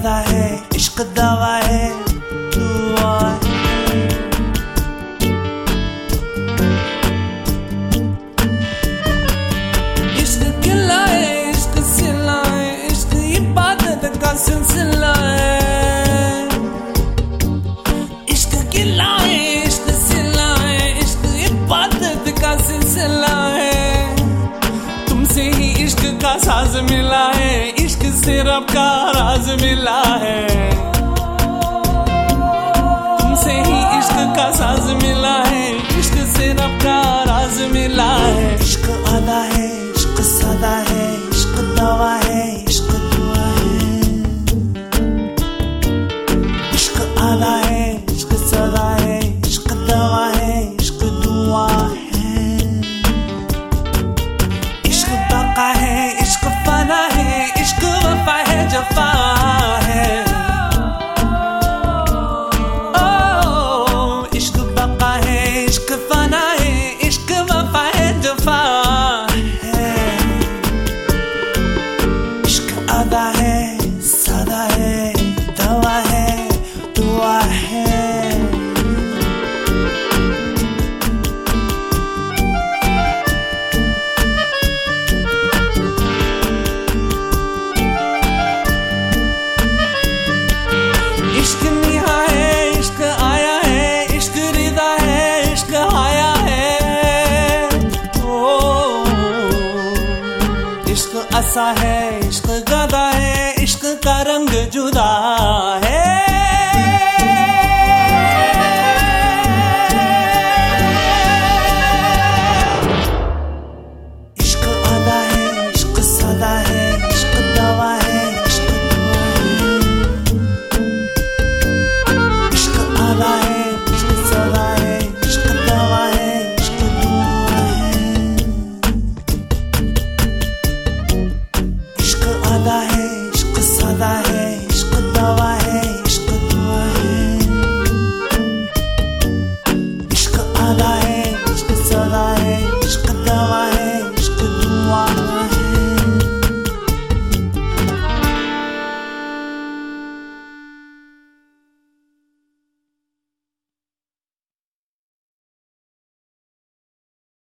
आदा है, इश्क दवा है, दुआ है। इश्क किला है, इश्क सिला है, इश्क इबादत का सिलसिला है। इश्क किला है, इश्क सिला है, इश्क इबादत का सिलसिला है। तुमसे ही इश्क का साज मिला है, इश्क से रब का राज मिला है। तुमसे ही इश्क का साज मिला है, इश्क से रब का राज मिला है। इश्क आदा है, इश्क सदा है, इश्क दवा है, इश्क दुआ है। इश्क आदा है, इश्क सदा है, इश्क दवा है, इश्क दुआ है। इश्क बका है, इश्क फना है, इश्क वफा है, जफा है। ओ इश्क बका है, इश्क फना है, इश्क वफा है, जफा है। इश्क आदा है, सदा है, दवा है, दुआ है। इश्क निहा है, इश्क आया है, इश्क रिदा है, इश्क आया है। ओ इश्क असा है, इश्क गदा है, इश्क का रंग जुदा